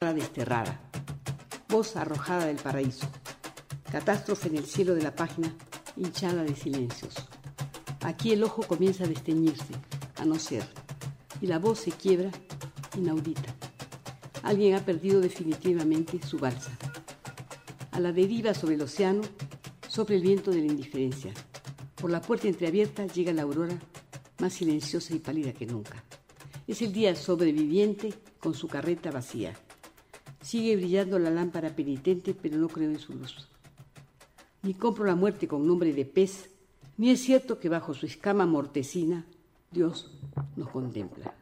tierra desterrada. Voz arrojada del paraíso. Catástrofe en el cielo de la página, hinchada de silencios. Aquí el ojo comienza a desteñirse, a no ser, y la voz se quiebra, inaudita. Alguien ha perdido definitivamente su balsa. A la deriva sobre el océano, sopla el viento de la indiferencia. Por la puerta entreabierta llega la aurora, más silenciosa y pálida que nunca. Es el día sobreviviente con su carreta vacía. Sigue brillando la lámpara penitente, pero no creo en su luz. Ni compro la muerte con nombre de pez, ni es cierto que bajo su escama mortecina Dios nos contempla.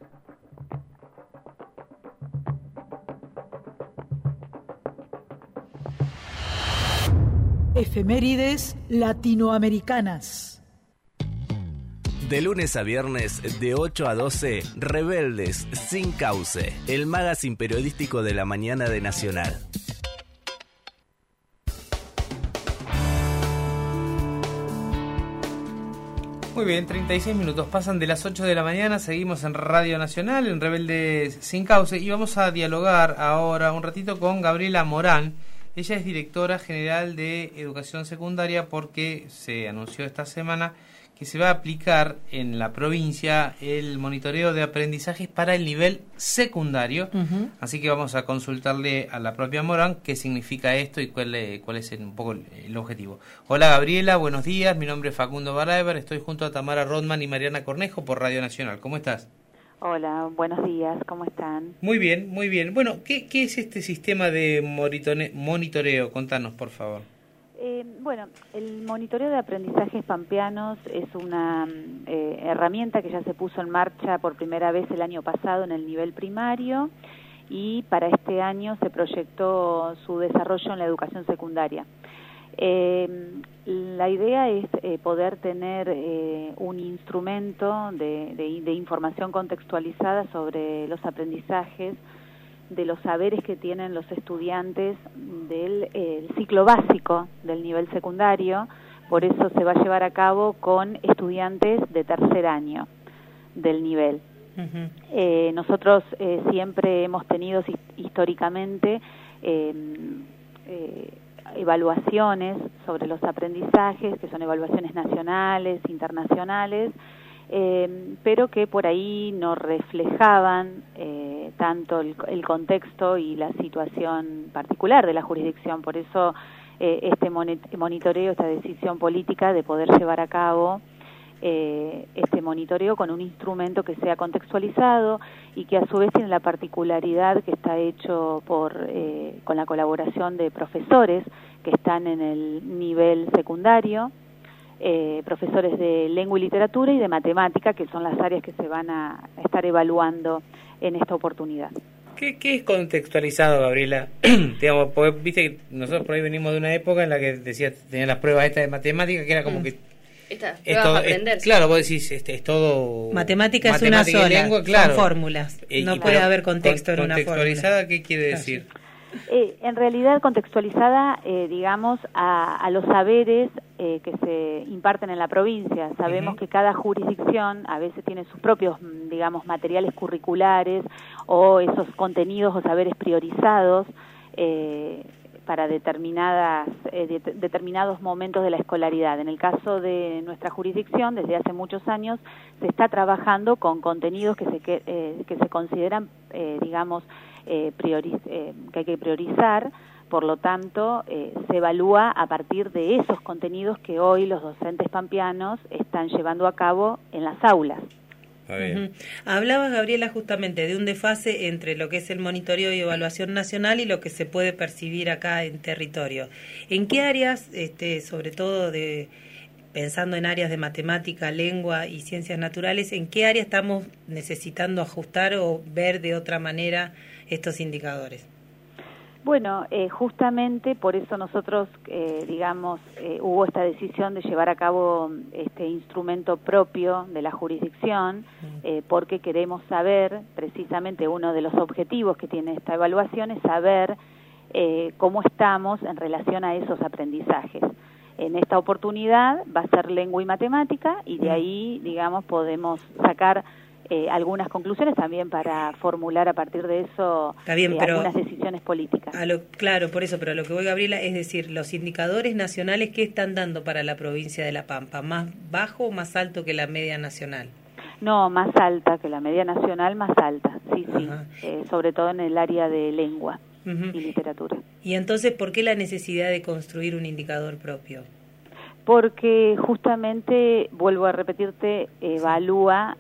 Efemérides latinoamericanas. De lunes a viernes, de 8 a 12, Rebeldes sin Cauce, el magazine periodístico de la mañana de Nacional. Muy bien, 36 minutos pasan de las 8 de la mañana, seguimos en Radio Nacional, en Rebeldes sin Cauce, y vamos a dialogar ahora un ratito con Gabriela Morán. Ella es directora general de Educación Secundaria porque se anunció esta semana que se va a aplicar en la provincia el monitoreo de aprendizajes para el nivel secundario. Así que vamos a consultarle a la propia Morán qué significa esto y cuál es un poco el objetivo. Hola Gabriela, buenos días, mi nombre es Facundo Baraever, estoy junto a Tamara Rodman y Mariana Cornejo por Radio Nacional. ¿Cómo estás? Hola, buenos días, ¿cómo están? Muy bien, muy bien. Bueno, ¿qué es este sistema de monitoreo? Contanos, por favor. Bueno, el monitoreo de aprendizajes pampeanos es una herramienta que ya se puso en marcha por primera vez el año pasado en el nivel primario y para este año se proyectó su desarrollo en la educación secundaria. La idea es poder tener un instrumento de información contextualizada sobre los aprendizajes, de los saberes que tienen los estudiantes del ciclo básico del nivel secundario. Por eso se va a llevar a cabo con estudiantes de tercer año del nivel. Nosotros siempre hemos tenido históricamente evaluaciones sobre los aprendizajes, que son evaluaciones nacionales, internacionales, pero que por ahí no reflejaban tanto el contexto y la situación particular de la jurisdicción. Por eso este monitoreo, esta decisión política de poder llevar a cabo este monitoreo con un instrumento que sea contextualizado y que a su vez tiene la particularidad que está hecho con la colaboración de profesores que están en el nivel secundario, profesores de lengua y literatura y de matemática, que son las áreas que se van a estar evaluando en esta oportunidad. ¿Qué es contextualizado, Gabriela? Digamos, porque viste que nosotros por ahí venimos de una época en la que tenía las pruebas estas de matemática, que era como que estas pruebas para aprender. Claro, vos decís, es todo... Matemática es una sola, lengua, claro. Son fórmulas, no puede haber contexto en una fórmula. ¿Contextualizada qué quiere decir? En realidad contextualizada, digamos, a los saberes que se imparten en la provincia. Sabemos que cada jurisdicción a veces tiene sus propios, digamos, materiales curriculares o esos contenidos o saberes priorizados para determinados momentos de la escolaridad. En el caso de nuestra jurisdicción, desde hace muchos años, se está trabajando con contenidos que se consideran, digamos, que hay que priorizar. Por lo tanto, se evalúa a partir de esos contenidos que hoy los docentes pampeanos están llevando a cabo en las aulas. Hablabas, Gabriela, justamente de un desfase entre lo que es el monitoreo y evaluación nacional y lo que se puede percibir acá en territorio. ¿En qué áreas, sobre todo pensando en áreas de matemática, lengua y ciencias naturales, en qué área estamos necesitando ajustar o ver de otra manera estos indicadores? Bueno, justamente por eso nosotros, hubo esta decisión de llevar a cabo este instrumento propio de la jurisdicción, porque queremos saber, precisamente uno de los objetivos que tiene esta evaluación es saber cómo estamos en relación a esos aprendizajes. En esta oportunidad va a ser lengua y matemática y de ahí, digamos, podemos sacar algunas conclusiones también para formular a partir de eso algunas decisiones políticas. Claro, por eso, pero a lo que voy, Gabriela, es decir, los indicadores nacionales, ¿qué están dando para la provincia de La Pampa? ¿Más bajo o más alto que la media nacional? No, más alta que la media nacional, más alta, sí, sobre todo en el área de lengua y literatura. Y entonces, ¿por qué la necesidad de construir un indicador propio? Porque justamente, vuelvo a repetirte, evalúa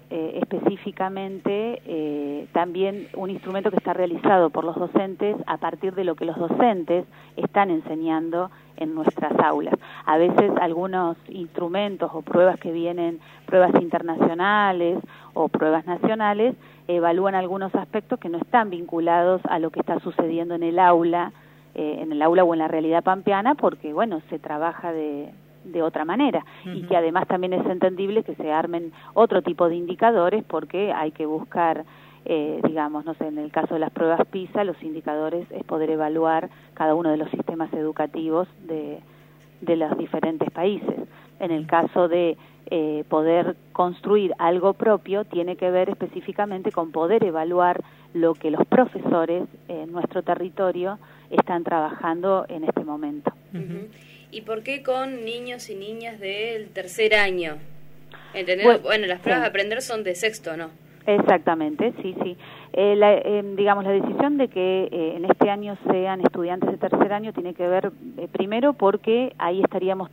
específicamente también un instrumento que está realizado por los docentes a partir de lo que los docentes están enseñando en nuestras aulas. A veces algunos instrumentos o pruebas que vienen, pruebas internacionales o pruebas nacionales, evalúan algunos aspectos que no están vinculados a lo que está sucediendo en el aula o en la realidad pampeana, porque, bueno, se trabaja de otra manera, y que además también es entendible que se armen otro tipo de indicadores, porque hay que buscar, digamos, no sé, en el caso de las pruebas PISA, los indicadores es poder evaluar cada uno de los sistemas educativos de los diferentes países. En el caso de poder construir algo propio, tiene que ver específicamente con poder evaluar lo que los profesores en nuestro territorio están trabajando en este momento. ¿Y por qué con niños y niñas del tercer año? Entendiendo, bueno, las pruebas de aprender son de sexto, ¿no? Exactamente, sí. Digamos, la decisión de que en este año sean estudiantes de tercer año tiene que ver, primero, porque ahí estaríamos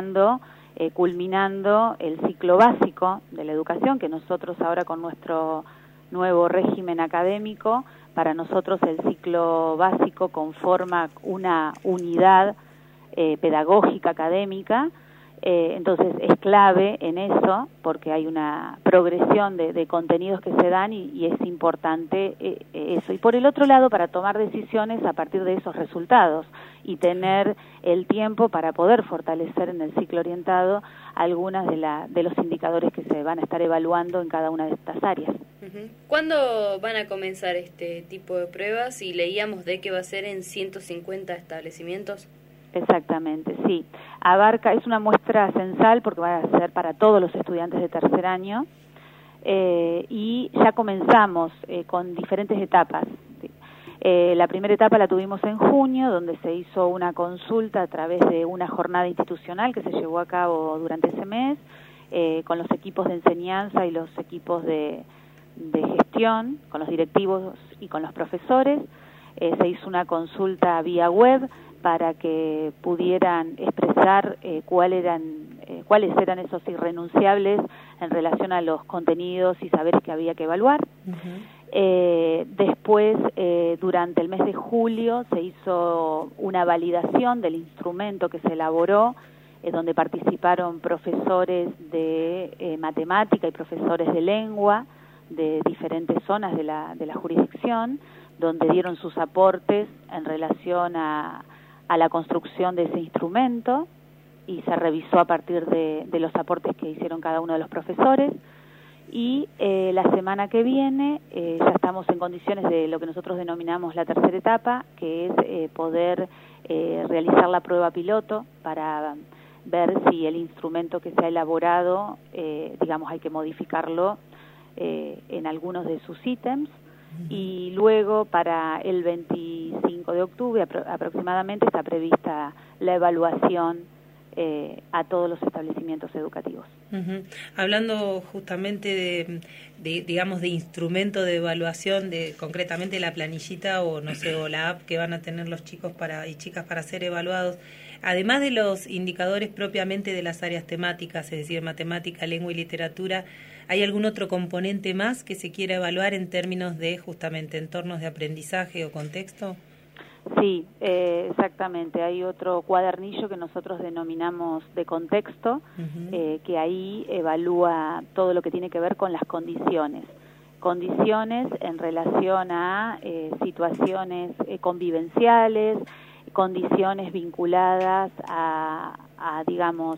culminando el ciclo básico de la educación, que nosotros ahora con nuestro nuevo régimen académico, para nosotros el ciclo básico conforma una unidad pedagógica, académica, entonces es clave en eso, porque hay una progresión de contenidos que se dan y es importante eso. Y por el otro lado, para tomar decisiones a partir de esos resultados y tener el tiempo para poder fortalecer en el ciclo orientado algunas de los indicadores que se van a estar evaluando en cada una de estas áreas. ¿Cuándo van a comenzar este tipo de pruebas? Y leíamos de que va a ser en 150 establecimientos. Exactamente, sí. Es una muestra censal porque va a ser para todos los estudiantes de tercer año y ya comenzamos con diferentes etapas. La primera etapa la tuvimos en junio, donde se hizo una consulta a través de una jornada institucional que se llevó a cabo durante ese mes con los equipos de enseñanza y los equipos de gestión, con los directivos y con los profesores. Se hizo una consulta vía web para que pudieran expresar cuáles eran esos irrenunciables en relación a los contenidos y saberes que había que evaluar. Después, durante el mes de julio, se hizo una validación del instrumento que se elaboró, donde participaron profesores de matemática y profesores de lengua de diferentes zonas de la jurisdicción, donde dieron sus aportes en relación a la construcción de ese instrumento, y se revisó a partir de los aportes que hicieron cada uno de los profesores. Y la semana que viene ya estamos en condiciones de lo que nosotros denominamos la tercera etapa, que es poder realizar la prueba piloto para ver si el instrumento que se ha elaborado, digamos, hay que modificarlo en algunos de sus ítems. Y luego, para el 25 de octubre aproximadamente, está prevista la evaluación a todos los establecimientos educativos. Hablando justamente digamos, de instrumento de evaluación, concretamente la planillita o la app que van a tener los chicos y chicas para ser evaluados, además de los indicadores propiamente de las áreas temáticas, es decir, matemática, lengua y literatura, ¿hay algún otro componente más que se quiera evaluar en términos de justamente entornos de aprendizaje o contexto? Sí, exactamente. Hay otro cuadernillo que nosotros denominamos de contexto, que ahí evalúa todo lo que tiene que ver con las condiciones en relación a situaciones convivenciales, condiciones vinculadas a digamos,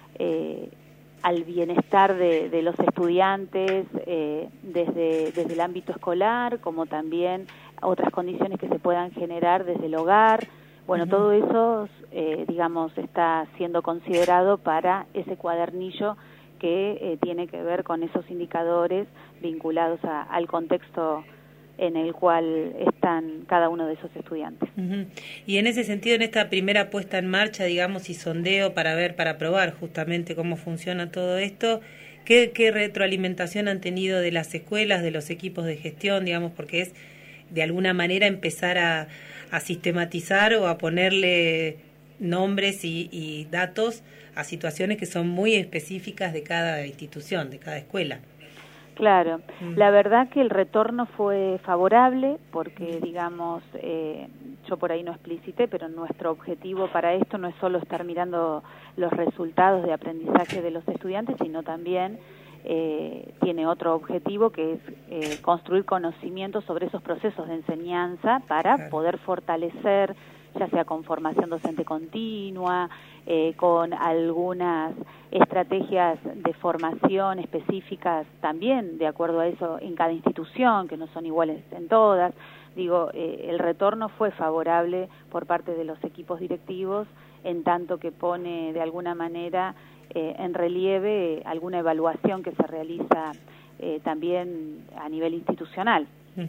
al bienestar de los estudiantes desde el ámbito escolar, como también otras condiciones que se puedan generar desde el hogar. Bueno, todo eso, digamos, está siendo considerado para ese cuadernillo que tiene que ver con esos indicadores vinculados al contexto en el cual están cada uno de esos estudiantes. Y en ese sentido, en esta primera puesta en marcha, digamos, y sondeo para probar justamente cómo funciona todo esto, ¿qué retroalimentación han tenido de las escuelas, de los equipos de gestión, digamos, porque es de alguna manera empezar a sistematizar o a ponerle nombres y datos a situaciones que son muy específicas de cada institución, de cada escuela? Claro, la verdad que el retorno fue favorable porque, digamos, yo por ahí no explicité, pero nuestro objetivo para esto no es solo estar mirando los resultados de aprendizaje de los estudiantes, sino también tiene otro objetivo que es construir conocimientos sobre esos procesos de enseñanza para poder fortalecer, ya sea con formación docente continua, con algunas estrategias de formación específicas también, de acuerdo a eso, en cada institución, que no son iguales en todas. Digo, el retorno fue favorable por parte de los equipos directivos, en tanto que pone de alguna manera en relieve alguna evaluación que se realiza también a nivel institucional.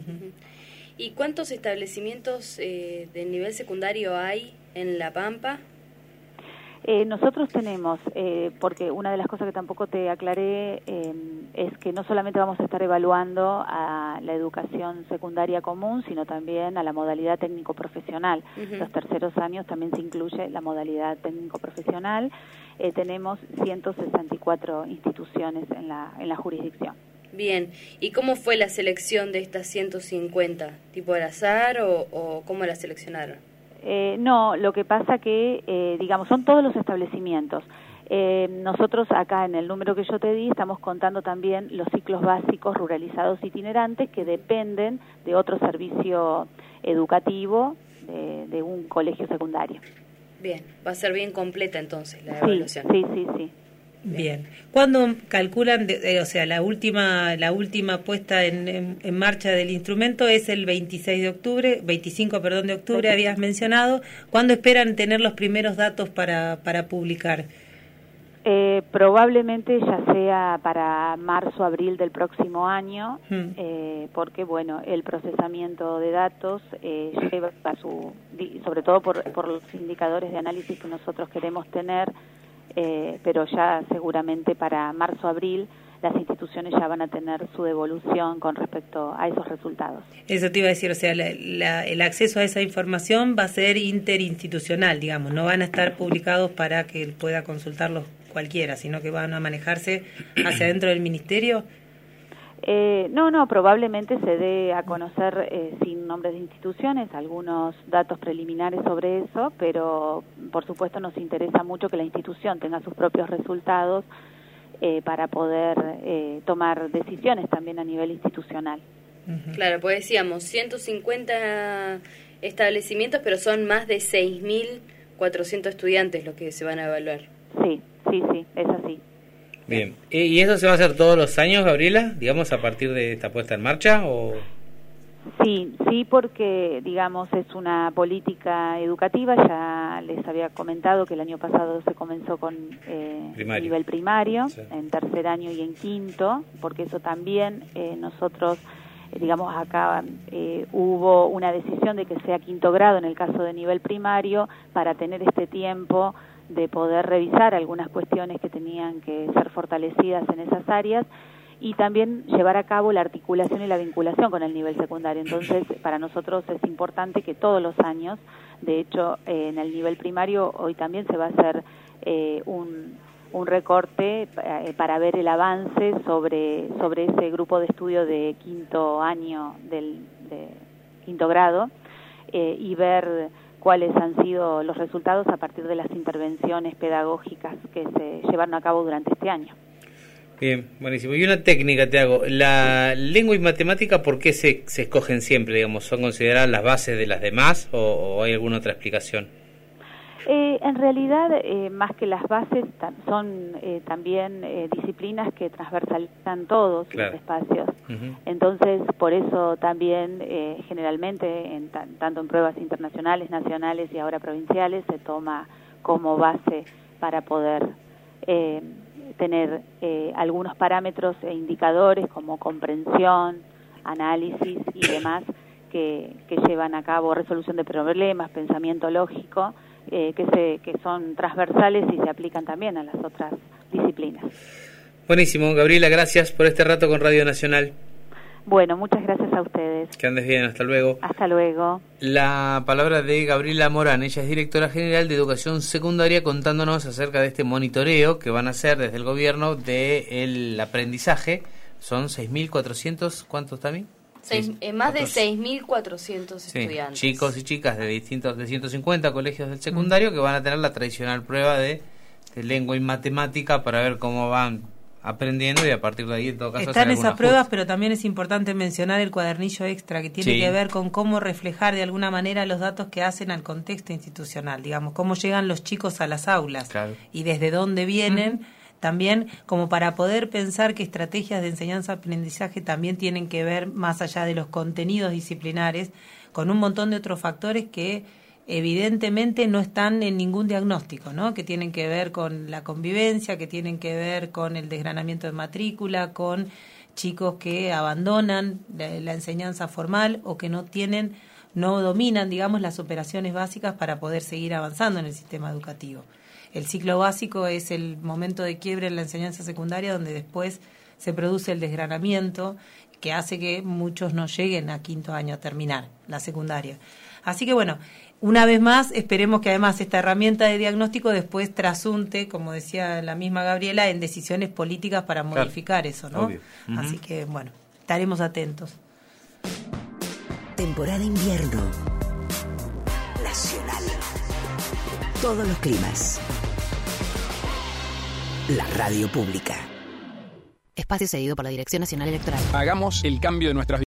¿Y cuántos establecimientos de nivel secundario hay en La Pampa? Nosotros tenemos, porque una de las cosas que tampoco te aclaré es que no solamente vamos a estar evaluando a la educación secundaria común, sino también a la modalidad técnico-profesional. Los terceros años también se incluye la modalidad técnico-profesional. Tenemos 164 instituciones en la jurisdicción. Bien, ¿y cómo fue la selección de estas 150? ¿Tipo al azar o cómo la seleccionaron? No, lo que pasa que, digamos, son todos los establecimientos. Nosotros acá en el número que yo te di estamos contando también los ciclos básicos ruralizados itinerantes que dependen de otro servicio educativo de un colegio secundario. Bien, va a ser bien completa entonces la evaluación. Sí. Bien. ¿Cuándo calculan, o sea, la última puesta en marcha del instrumento es el 25 de octubre, habías mencionado? ¿Cuándo esperan tener los primeros datos para publicar? Probablemente ya sea para marzo, abril del próximo año, porque, bueno, el procesamiento de datos lleva sobre todo por los indicadores de análisis que nosotros queremos tener, pero ya seguramente para marzo, abril, las instituciones ya van a tener su devolución con respecto a esos resultados. Eso te iba a decir, o sea, el acceso a esa información va a ser interinstitucional, digamos, no van a estar publicados para que pueda consultarlos cualquiera, sino que van a manejarse hacia dentro del ministerio. No, probablemente se dé a conocer sin nombres de instituciones algunos datos preliminares sobre eso, pero por supuesto nos interesa mucho que la institución tenga sus propios resultados para poder tomar decisiones también a nivel institucional. Claro, pues decíamos 150 establecimientos, pero son más de 6.400 estudiantes los que se van a evaluar. Sí, es así. Bien, ¿y eso se va a hacer todos los años, Gabriela, digamos, a partir de esta puesta en marcha? ¿O? Sí, porque, digamos, es una política educativa. Ya les había comentado que el año pasado se comenzó con nivel primario, sí, en tercer año y en quinto, porque eso también nosotros, digamos, acá hubo una decisión de que sea quinto grado en el caso de nivel primario para tener este tiempo de poder revisar algunas cuestiones que tenían que ser fortalecidas en esas áreas y también llevar a cabo la articulación y la vinculación con el nivel secundario. Entonces, para nosotros es importante que todos los años, de hecho, en el nivel primario hoy también se va a hacer un recorte para ver el avance sobre ese grupo de estudio de quinto año de quinto grado y ver cuáles han sido los resultados a partir de las intervenciones pedagógicas que se llevaron a cabo durante este año. Bien, buenísimo. Y una técnica te hago. ¿La lengua y matemática por qué se escogen siempre, digamos? ¿Son consideradas las bases de las demás o hay alguna otra explicación? En realidad, más que las bases, son también disciplinas que transversalizan todos los espacios. Entonces, por eso también generalmente, tanto en pruebas internacionales, nacionales y ahora provinciales, se toma como base para poder tener algunos parámetros e indicadores como comprensión, análisis y demás que llevan a cabo resolución de problemas, pensamiento lógico, que son transversales y se aplican también a las otras disciplinas. Buenísimo, Gabriela, gracias por este rato con Radio Nacional. Bueno, muchas gracias a ustedes. Que andes bien, hasta luego. Hasta luego. La palabra de Gabriela Morán, ella es directora general de Educación Secundaria, contándonos acerca de este monitoreo que van a hacer desde el gobierno del aprendizaje. Son 6.400, ¿cuántos también? Más de 6.400 estudiantes. Chicos y chicas de 150 colegios del secundario que van a tener la tradicional prueba de lengua y matemática para ver cómo van aprendiendo, y a partir de ahí en todo caso están esas pruebas, pero también es importante mencionar el cuadernillo extra que tiene que ver con cómo reflejar de alguna manera los datos que hacen al contexto institucional, digamos, cómo llegan los chicos a las aulas y desde dónde vienen, también como para poder pensar que estrategias de enseñanza-aprendizaje también tienen que ver, más allá de los contenidos disciplinares, con un montón de otros factores que evidentemente no están en ningún diagnóstico, ¿no? Que tienen que ver con la convivencia, que tienen que ver con el desgranamiento de matrícula, con chicos que abandonan la enseñanza formal o que no dominan, digamos, las operaciones básicas para poder seguir avanzando en el sistema educativo. El ciclo básico es el momento de quiebre en la enseñanza secundaria, donde después se produce el desgranamiento que hace que muchos no lleguen a quinto año a terminar la secundaria. Así que bueno, una vez más, esperemos que además esta herramienta de diagnóstico después trasunte, como decía la misma Gabriela, en decisiones políticas para modificar eso, ¿no? Obvio. Así que, bueno, estaremos atentos. Temporada invierno. Nacional. Todos los climas. La radio pública. Espacio cedido por la Dirección Nacional Electoral. Hagamos el cambio de nuestras vidas.